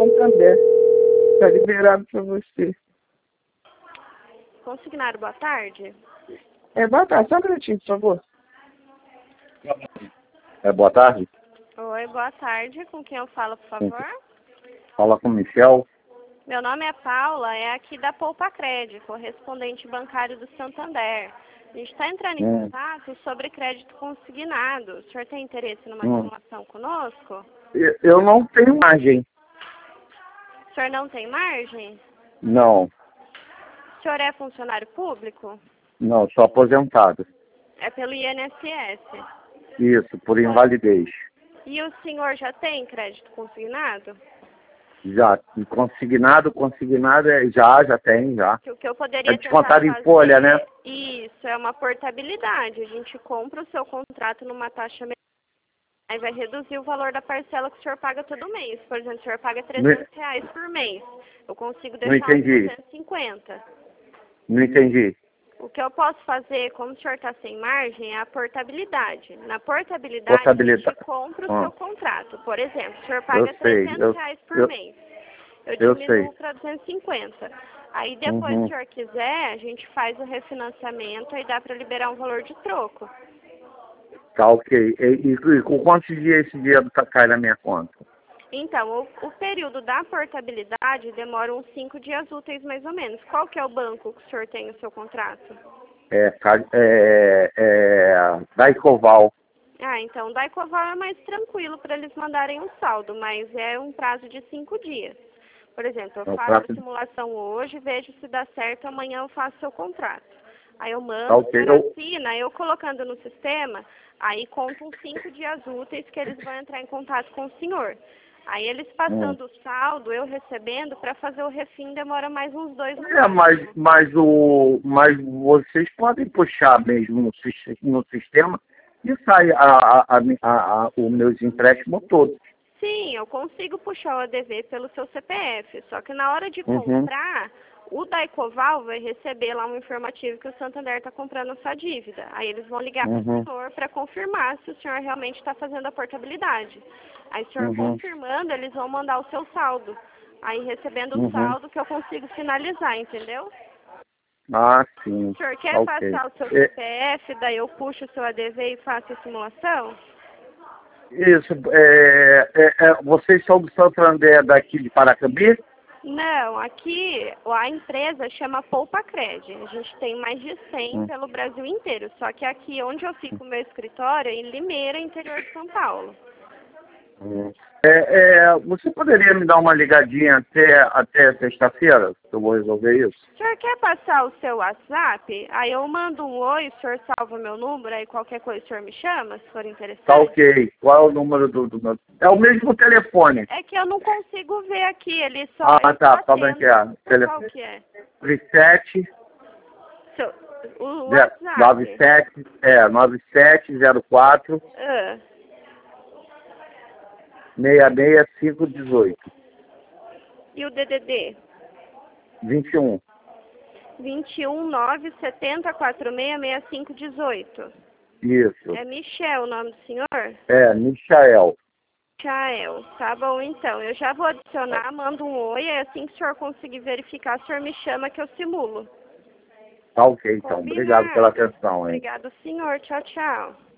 Santander. Está liberado para você. Consignário, boa tarde. Boa tarde, só um minutinho, por favor. Boa tarde. Oi, boa tarde. Com quem eu falo, por favor? Fala com o Michel. Meu nome é Paula, é aqui da Poupa Crédito, correspondente bancário do Santander. A gente está entrando em contato sobre crédito consignado. O senhor tem interesse numa simulação conosco? Eu não tenho margem. O senhor não tem margem? Não, O senhor é funcionário público? não, sou aposentado. É pelo INSS. Isso, por invalidez. E o senhor já tem crédito consignado? Já, consignado já tem. Que o que eu poderia É descontado tentar em folha, fazer, né? Isso, é uma portabilidade. A gente compra o seu contrato numa taxa menor, aí vai reduzir o valor da parcela que o senhor paga todo mês. Por exemplo, o senhor paga R$300 por mês. Eu consigo Não deixar entendi. 250. Não entendi. O que eu posso fazer, como o senhor está sem margem, é a portabilidade. Na portabilidade, a gente compra o seu contrato. Por exemplo, o senhor paga R$300 por mês. Eu diminuo para 250. Aí depois, se o senhor quiser, a gente faz o refinanciamento e dá para liberar um valor de troco. Tá, ok. E com quantos dias esse dinheiro cai na minha conta? Então, o período da portabilidade demora uns 5 dias úteis, mais ou menos. Qual que é o banco que o senhor tem no seu contrato? Daicoval. Então, o Daicoval é mais tranquilo para eles mandarem um saldo, mas é um prazo de 5 dias. Por exemplo, eu faço a simulação hoje, vejo se dá certo, amanhã eu faço seu contrato. Aí eu mando, o senhor assina, eu colocando no sistema, aí contam 5 dias úteis que eles vão entrar em contato com o senhor. Aí eles passando o saldo, eu recebendo, para fazer o refim demora mais uns 2 meses. Mas vocês podem puxar mesmo no sistema e sai os meus empréstimos todos. Sim, eu consigo puxar o ADV pelo seu CPF, só que na hora de comprar, o Daicoval vai receber lá um informativo que o Santander está comprando a sua dívida. Aí eles vão ligar para o senhor para confirmar se o senhor realmente está fazendo a portabilidade. Aí o senhor confirmando, eles vão mandar o seu saldo. Aí recebendo o saldo que eu consigo finalizar, entendeu? Ah, sim. O senhor quer passar o seu CPF, daí eu puxo o seu ADV e faço a simulação? Isso, vocês são do Santander daqui de Paracambi? Não, aqui a empresa chama Poupa Cred. A gente tem mais de 100 pelo Brasil inteiro. Só que aqui onde eu fico o meu escritório é em Limeira, interior de São Paulo. Você poderia me dar uma ligadinha até sexta-feira, que eu vou resolver isso? O senhor quer passar o seu WhatsApp? Aí eu mando um oi, o senhor salva meu número, aí qualquer coisa o senhor me chama, se for interessante. Tá ok. Qual é o número do meu... É o mesmo telefone. É que eu não consigo ver aqui, ele só... Tá branqueado. Qual que é? 37... O WhatsApp. 9704... 66518. E o DDD? 21. 21 970 46 65 18. Isso. É Michel o nome do senhor? Michael. Michael, tá bom então. Eu já vou adicionar, mando um oi, e assim que o senhor conseguir verificar, o senhor me chama que eu simulo. Tá ok, então. Obrigado pela atenção, hein? Obrigado, senhor. Tchau, tchau.